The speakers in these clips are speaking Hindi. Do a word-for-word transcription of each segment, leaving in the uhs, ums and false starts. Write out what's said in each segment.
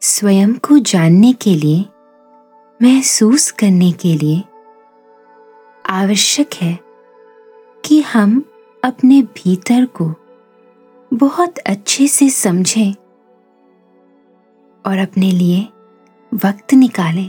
स्वयं को जानने के लिए, महसूस करने के लिए आवश्यक है कि हम अपने भीतर को बहुत अच्छे से समझें और अपने लिए वक्त निकालें।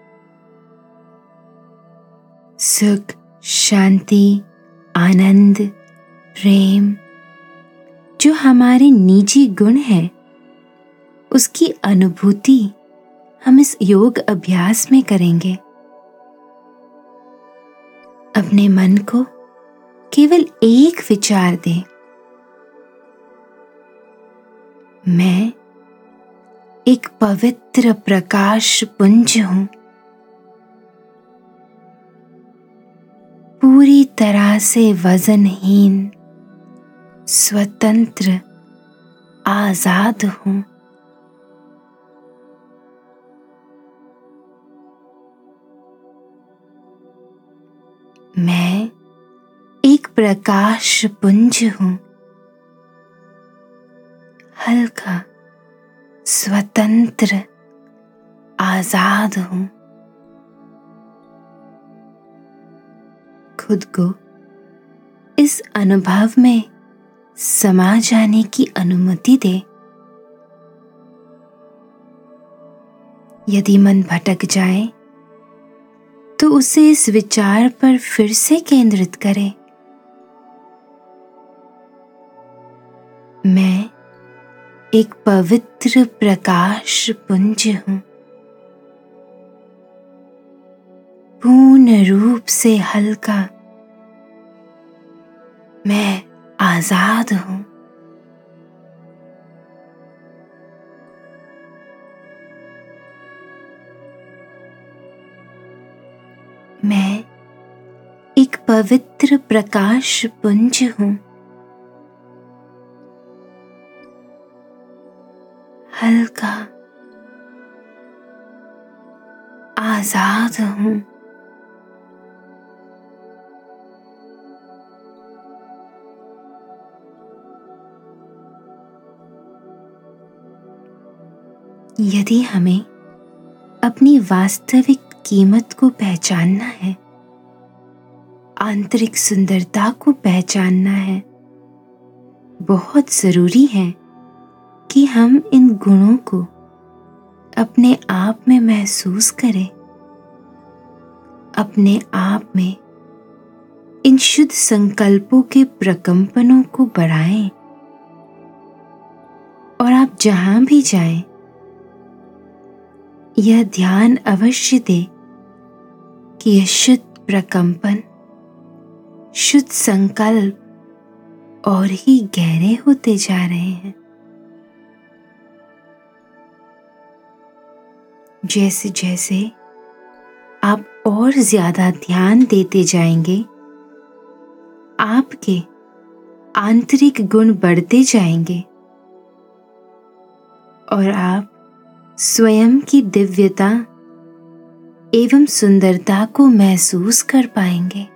सुख, शांति, आनंद, प्रेम जो हमारे निजी गुण हैं, उसकी अनुभूति हम इस योग अभ्यास में करेंगे। अपने मन को केवल एक विचार दें, मैं एक पवित्र प्रकाश पुंज हूं, पूरी तरह से वजनहीन, स्वतंत्र, आजाद हूं। मैं एक प्रकाश पुंज हूं, हल्का, स्वतंत्र, आजाद हूं। खुद को इस अनुभव में समा जाने की अनुमति दे। यदि मन भटक जाए तो उसे इस विचार पर फिर से केंद्रित करें, मैं एक पवित्र प्रकाश पुंज हूं, पूर्ण रूप से हल्का, मैं आजाद हूं। मैं एक पवित्र प्रकाश पुंज हूं, हल्का, आजाद हूं। यदि हमें अपनी वास्तविक कीमत को पहचानना है, आंतरिक सुंदरता को पहचानना है, बहुत जरूरी है कि हम इन गुणों को अपने आप में महसूस करें, अपने आप में इन शुद्ध संकल्पों के प्रकंपनों को बढ़ाएं और आप जहां भी जाएं, यह ध्यान अवश्य दे कि यह शुद्ध प्रकंपन, शुद्ध संकल्प और ही गहरे होते जा रहे हैं। जैसे जैसे आप और ज्यादा ध्यान देते जाएंगे, आपके आंतरिक गुण बढ़ते जाएंगे और आप स्वयं की दिव्यता एवं सुंदरता को महसूस कर पाएंगे।